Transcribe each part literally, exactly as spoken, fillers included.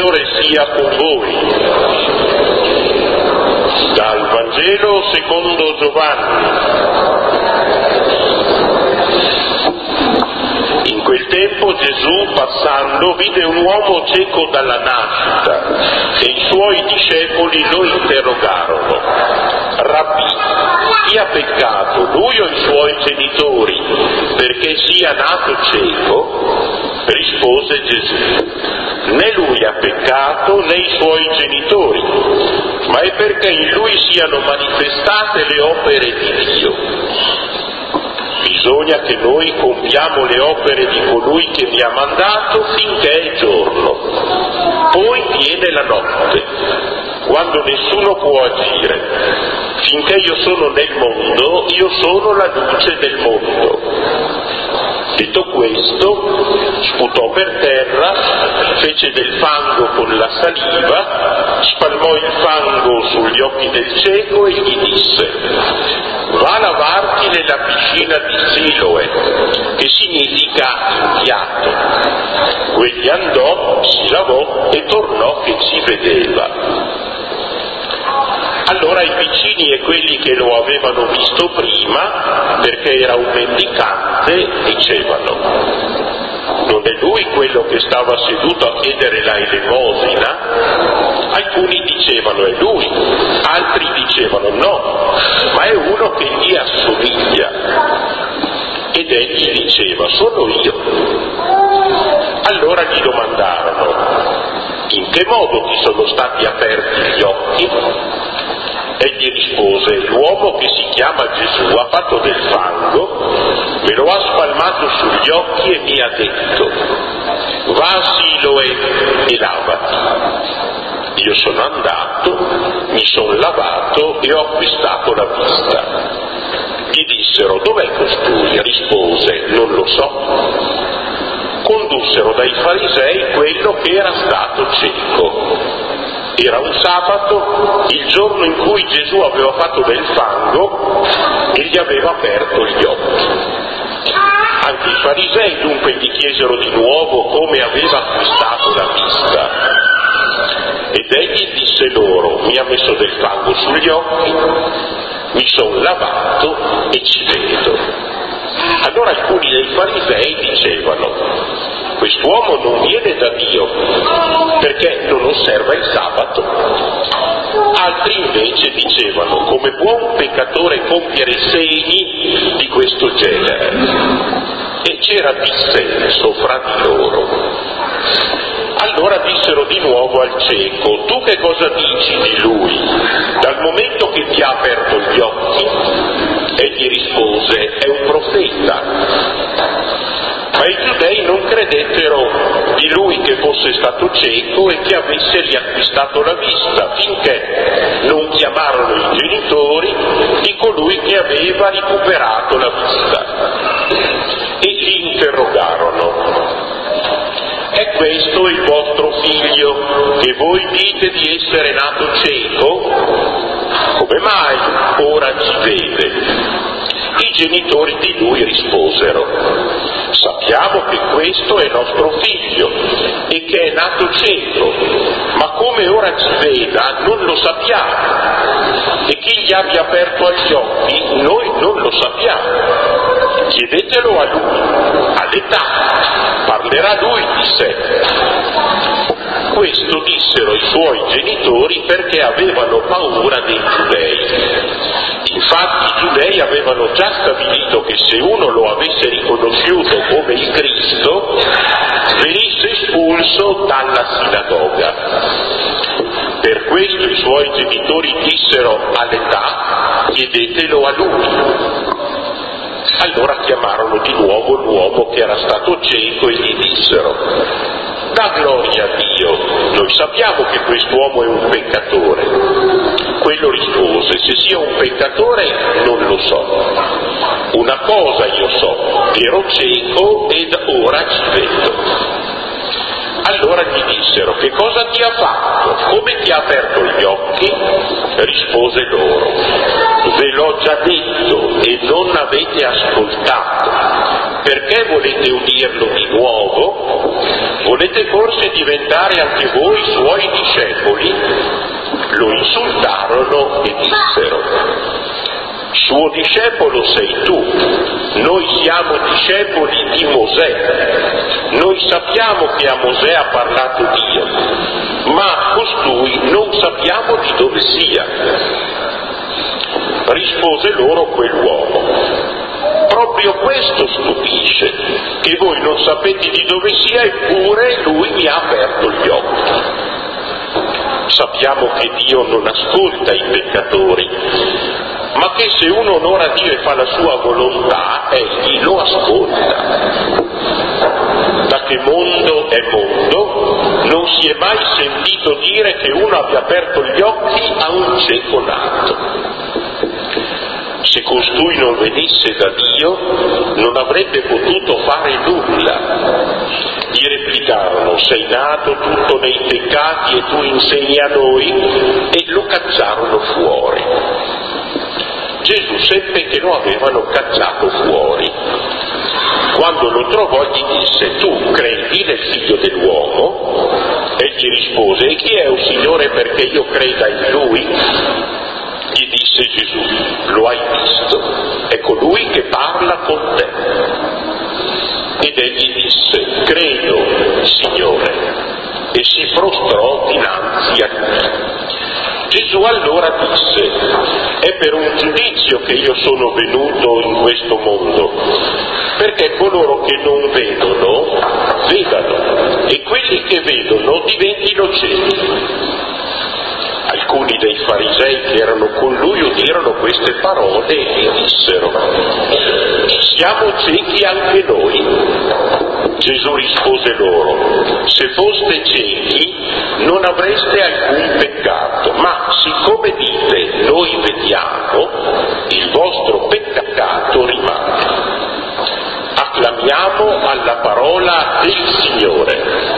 Signore sia con voi. Dal Vangelo secondo Giovanni. In quel tempo Gesù, passando, vide un uomo cieco dalla nascita e i suoi discepoli lo interrogarono: Rabbì, chi ha peccato, lui o i suoi genitori, perché sia nato cieco? Rispose Gesù: né lui ha peccato né i suoi genitori, ma è perché in lui siano manifestate le opere di Dio. Bisogna che noi compiamo le opere di colui che mi ha mandato finché è giorno. Poi viene la notte, quando nessuno può agire. Finché io sono nel mondo, io sono la luce del mondo. Detto questo, sputò per terra, fece del fango con la saliva, spalmò il fango sugli occhi del cieco e gli disse: va a lavarti nella piscina di Siloe, che significa inviato. Quegli andò, si lavò e tornò che ci vedeva. Allora i vicini e quelli che lo avevano visto prima, perché era un mendicante, dicevano: non è lui quello che stava seduto a chiedere la elemosina? Alcuni dicevano: è lui, altri dicevano: no, ma è uno che gli assomiglia. Ed egli diceva: sono io. Allora gli domandarono: in che modo ti sono stati aperti gli occhi? Egli rispose: l'uomo che si chiama Gesù ha fatto del fango, me lo ha spalmato sugli occhi e mi ha detto: va a Siloe e lavati. Io sono andato, mi sono lavato e ho acquistato la vista. Gli dissero: dov'è costui? Rispose: non lo so. Condussero dai farisei quello che era stato cieco. Era un sabato, il giorno in cui Gesù aveva fatto del fango e gli aveva aperto gli occhi. Anche i farisei dunque gli chiesero di nuovo come aveva acquistato la vista. Ed egli disse loro: mi ha messo del fango sugli occhi, mi sono lavato e ci vedo. Allora alcuni dei farisei dicevano: quest'uomo non viene da Dio, perché non osserva il sabato. Altri invece dicevano: come può un peccatore compiere segni di questo genere? E c'era dissenso fra di loro. Allora dissero di nuovo al cieco: tu che cosa dici di lui, dal momento che ti ha aperto gli occhi? Egli rispose: è un profeta. Ma i giudei non credettero di lui che fosse stato cieco e che avesse riacquistato la vista, finché non chiamarono i genitori di colui che aveva recuperato la vista. E li interrogarono: è questo il vostro figlio, che voi dite di essere nato cieco? Come mai ora ci vede? I genitori di lui risposero: sappiamo che questo è nostro figlio e che è nato cieco, ma come ora ci veda non lo sappiamo, e chi gli abbia aperto gli occhi noi non lo sappiamo. Chiedetelo a lui, all'età, parlerà lui di sé. Questo dissero i suoi genitori perché avevano paura dei giudei. Infatti i giudei avevano già stabilito che se uno lo avesse riconosciuto come il Cristo, venisse espulso dalla sinagoga. Per questo i suoi genitori dissero all'età: chiedetelo a lui. Allora chiamarono di nuovo l'uomo che era stato cieco e gli dissero: dà gloria a Dio, noi sappiamo che quest'uomo è un peccatore. Quello rispose: se sia un peccatore non lo so. Una cosa io so, ero cieco ed ora ci vedo. Allora gli dissero: che cosa ti ha fatto? Come ti ha aperto gli occhi? Rispose loro: ve l'ho già detto e non avete ascoltato. Perché volete udirlo di nuovo? Volete volete forse diventare anche voi suoi discepoli? Lo insultarono e dissero: suo discepolo sei tu, noi siamo discepoli di Mosè, noi sappiamo che a Mosè ha parlato Dio, ma costui non sappiamo di dove sia. Rispose loro quell'uomo: proprio questo stupisce, che voi non sapete di dove sia, eppure lui mi ha aperto gli occhi. Sappiamo che Dio non ascolta i peccatori, ma che se uno onora Dio e fa la sua volontà, egli lo ascolta. Da che mondo è mondo, non si è mai sentito dire che uno abbia aperto gli occhi a un cieco nato. Se costui non venisse da Dio, non avrebbe potuto fare nulla. Gli replicarono: sei nato tutto nei peccati e tu insegni a noi? E lo cacciarono fuori. Gesù seppe che lo avevano cacciato fuori. Quando lo trovò gli disse: tu credi nel Figlio dell'uomo? Egli rispose: e chi è, o Signore, perché io creda in Lui? Gli disse Gesù: lo hai visto, è colui che parla con te. Ed egli disse: credo, Signore, e si prostrò dinanzi a lui. Gesù allora disse: è per un giudizio che io sono venuto in questo mondo, perché coloro che non vedono vedano, e quelli che vedono diventino ciechi. Alcuni dei farisei che erano con lui udirono queste parole e gli dissero: siamo ciechi anche noi? Gesù rispose loro: se foste ciechi non avreste alcun peccato, ma siccome dite noi vediamo, il vostro peccato rimane. Acclamiamo alla parola del Signore.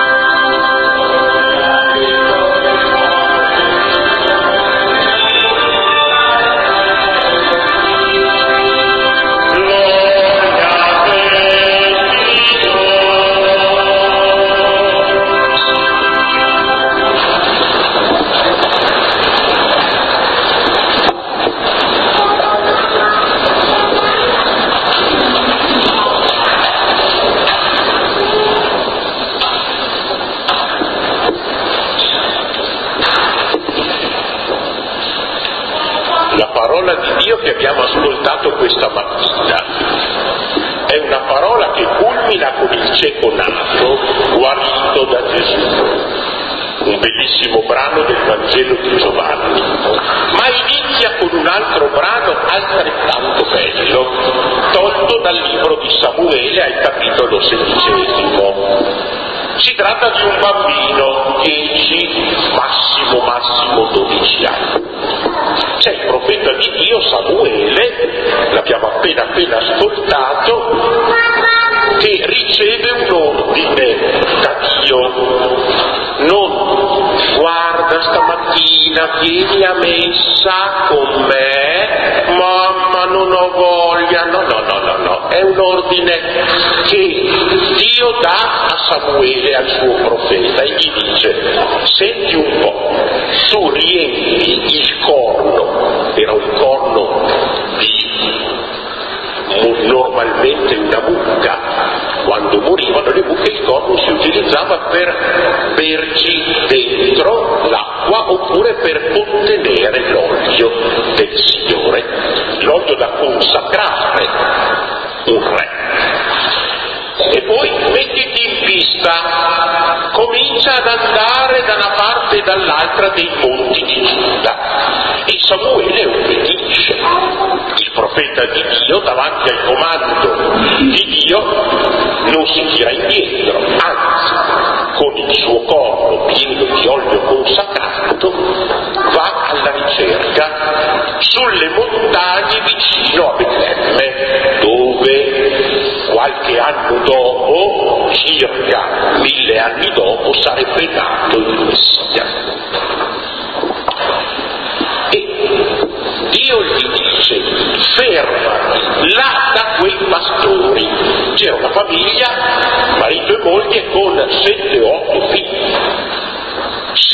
La parola di Dio che abbiamo ascoltato questa mattina è una parola che culmina con il cieco nato guarito da Gesù, un bellissimo brano del Vangelo di Giovanni, ma inizia con un altro brano altrettanto bello, tolto dal libro di Samuele al capitolo sedicesimo. Si tratta di un bambino, dieci, massimo massimo dodici anni. C'è il profeta di Dio Samuele, l'abbiamo appena appena ascoltato, che riceve un ordine da Dio: non guarda stamattina, vieni a messa con me, mamma non ho voglia, no no no no no, è un ordine che Dio dà a Samuele, al suo profeta, e gli dice: senti un po', tu riempi il corno, era un corno di normalmente una mucca, quando morivano le mucche il corno si utilizzava per berci dentro l'acqua oppure per contenere l'olio del Signore, l'olio da consacrare un re. E poi mettiti in pista, comincia ad andare da una parte e dall'altra dei monti di Giuda. E Samuele obbedisce. Il profeta di Dio, davanti al comando di Dio, non si tira indietro, anzi, con il suo corpo pieno di olio consacrato, va alla ricerca sulle montagne vicino a Betlemme, dove qualche anno dopo, circa mille anni dopo, sarebbe nato il Messia. E Dio gli dice: fermati là da quei pastori. C'era una famiglia, marito e moglie, con sette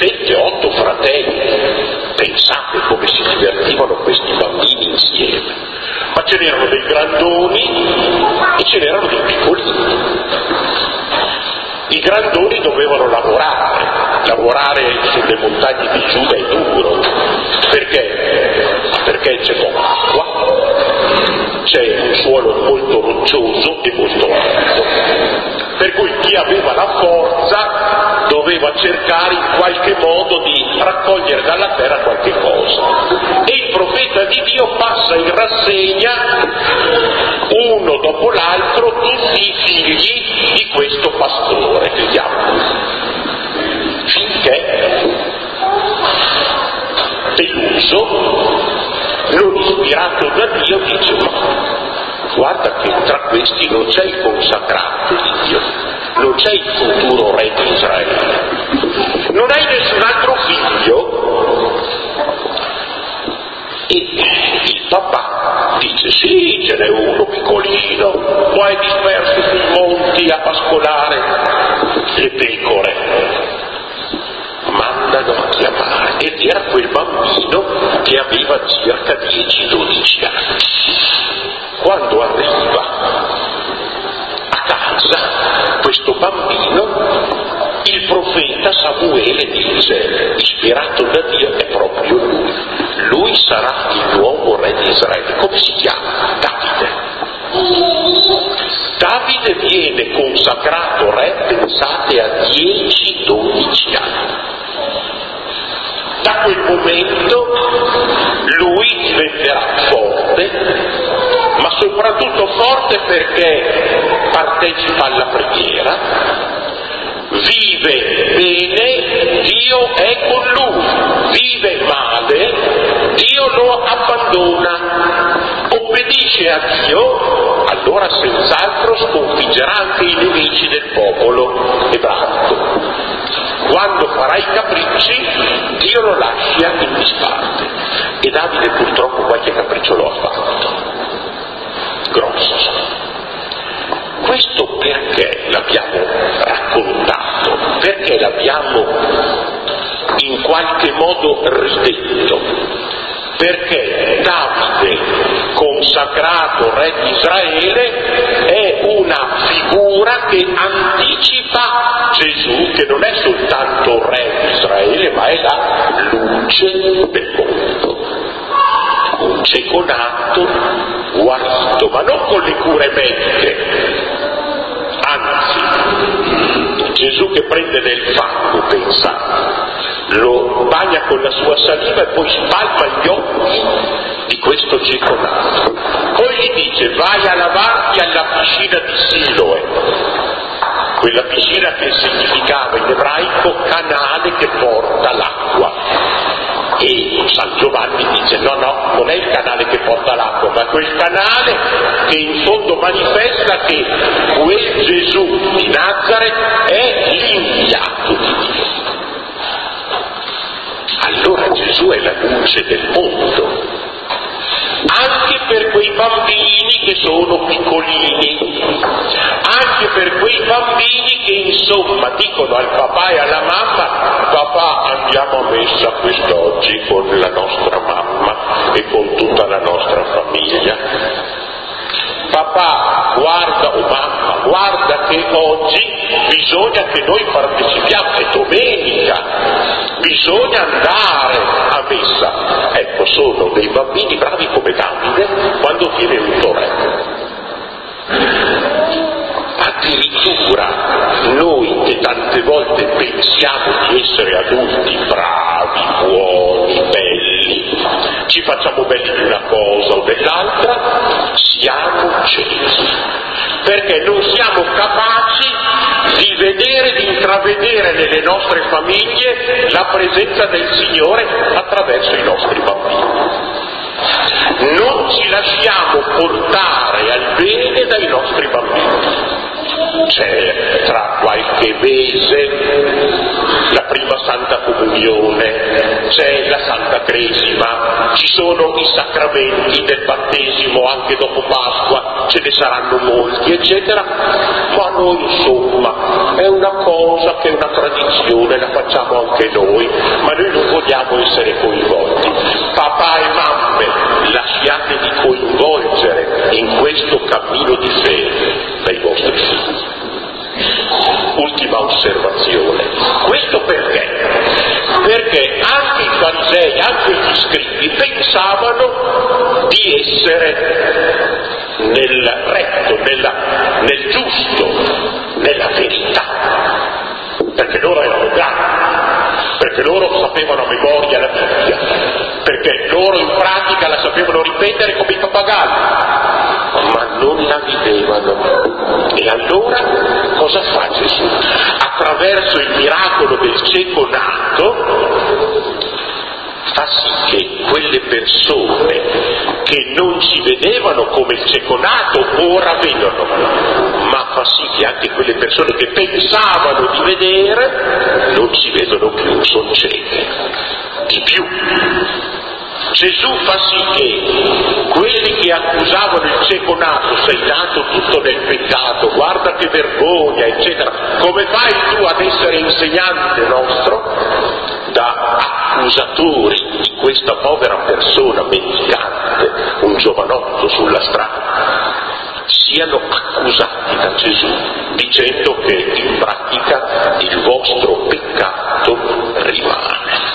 sette, otto fratelli. Pensate come si divertivano questi bambini insieme. Ma ce n'erano dei grandoni e ce n'erano dei piccolini. I grandoni dovevano lavorare, lavorare sulle montagne di Giuda è duro. Perché? Perché c'è poca acqua, c'è un suolo molto roccioso e molto alto. Per cui chi aveva la forza doveva cercare in qualche modo di raccogliere dalla terra qualche cosa. E il profeta di Dio passa in rassegna, uno dopo l'altro, tutti i figli di questo pastore, vediamo, finché, deluso, non ispirato da Dio, dice: ma guarda che tra questi non c'è il consacrato di Dio, non c'è il futuro re di Israele, non hai nessun altro figlio? E il papà dice: sì, ce n'è uno piccolino, poi è disperso sui monti a pascolare le pecore. Mandano a chiamare, ed era quel bambino che aveva circa dieci dodici anni. Quando arriva a casa questo bambino, il profeta Samuele dice, ispirato da Dio, è proprio lui, lui sarà il nuovo re di Israele. Come si chiama? Davide. Davide viene consacrato re, pensate, a dieci dodici anni. Da quel momento lui diventerà forte, ma soprattutto forte perché partecipa alla preghiera, vive bene, Dio è con lui, vive male, Dio lo abbandona, obbedisce a Dio, allora senz'altro sconfiggerà anche i nemici del popolo ebraico. Quando farà i capricci, Dio lo lascia in disparte. E Davide purtroppo qualche capriccio lo ha fatto. Grosso. Questo perché l'abbiamo raccontato? Perché l'abbiamo in qualche modo ridetto? Perché Davide, consacrato re di Israele, è una figura che anticipa Gesù, che non è soltanto re di Israele, ma è la luce del mondo. Un cieco nato, guarito, ma non con le cure mediche, anzi, Gesù che prende del fango, pensate, lo bagna con la sua saliva e poi spalma gli occhi di questo cieco nato. Poi gli dice: vai a lavarti alla piscina di Siloe, quella piscina che significava in ebraico canale che porta l'acqua. E San Giovanni dice: no, no, non è il canale che porta l'acqua, ma quel canale che in fondo manifesta che quel Gesù di Nazareth è l'inviato di Dio. Allora Gesù è la luce del mondo, anche per quei bambini che sono piccolini, anche per quei bambini che insomma dicono al papà e alla mamma: papà, andiamo a messa quest'oggi con la nostra mamma e con tutta la nostra famiglia. Papà, guarda, o oh mamma, guarda che oggi bisogna che noi partecipiamo, è domenica, bisogna andare a messa. Ecco, sono dei bambini bravi come Davide quando viene un re. Addirittura noi che tante volte pensiamo di essere adulti bravi, buoni, belli, ci facciamo belli di una cosa o dell'altra, siamo ciechi, perché non siamo capaci di vedere, di intravedere nelle nostre famiglie la presenza del Signore attraverso i nostri bambini. Non ci lasciamo portare al bene dai nostri bambini. C'è tra qualche mese la prima Santa Comunione, c'è c'è la Santa Cresima, ci sono i sacramenti del battesimo anche dopo Pasqua, ce ne saranno molti, eccetera, ma noi insomma è una cosa che è una tradizione, la facciamo anche noi, ma noi non vogliamo essere coinvolti. Papà e mamme, lasciatevi coinvolgere in questo cammino di fede dai vostri figli. Ultima osservazione. Questo perché? Perché anche i farisei, anche gli scribi pensavano di essere nel retto, nella, nel giusto, nella verità, perché loro erano grandi, perché loro sapevano a memoria la Bibbia, perché loro in pratica la sapevano ripetere come i pappagalli, ma non la vivevano. E allora cosa fa Gesù? Attraverso il miracolo del cieco nato fa sì che quelle persone che non si vedevano come il cieco nato ora vedono, ma fa sì che anche quelle persone che pensavano di vedere non si vedono più, sono cieche. Di più, Gesù fa sì che quelli che accusavano il cieco nato, sei nato tutto nel peccato, guarda che vergogna, eccetera, come fai tu ad essere insegnante nostro? Da accusatori di questa povera persona mendicante, un giovanotto sulla strada, siano accusati da Gesù dicendo che in pratica il vostro peccato rimane.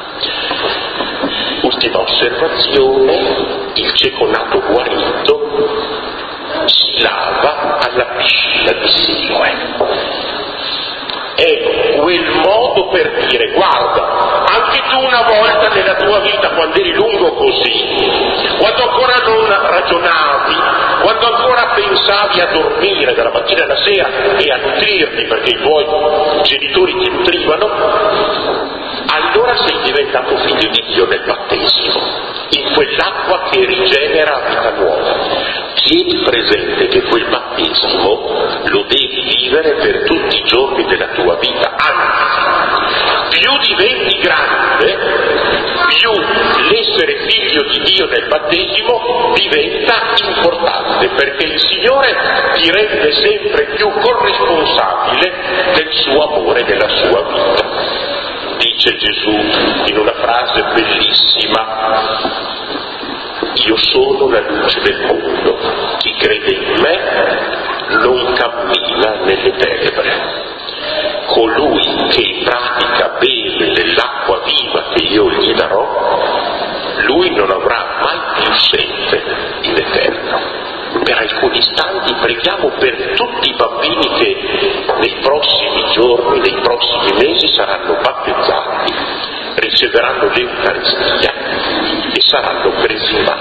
Ultima osservazione, il cieco nato guarito si lava alla piscina di Siloe. È quel modo per dire: guarda, anche tu una volta nella tua vita, quando eri lungo così, quando ancora non ragionavi, quando ancora pensavi a dormire dalla mattina alla sera e a nutrirti perché i tuoi genitori ti nutrivano, allora sei diventato figlio di Dio nel battesimo, in quell'acqua che rigenera a vita nuova. Tieni presente che quel battesimo lo devi vivere per tutti i giorni della tua vita, anzi, più diventi grande, più l'essere figlio di Dio nel battesimo diventa importante, perché il Signore ti rende sempre più corresponsabile del suo amore, della sua vita. Dice Gesù in una frase bellissima: io sono la luce del mondo, chi crede in me non cammina nelle tenebre. Colui che pratica bene dell'acqua viva che io gli darò, lui non avrà mai più sete in eterno. Per alcuni istanti preghiamo per tutti i bambini che nei prossimi giorni, nei prossimi mesi saranno battezzati, riceveranno l'Eucaristia e saranno cresimati.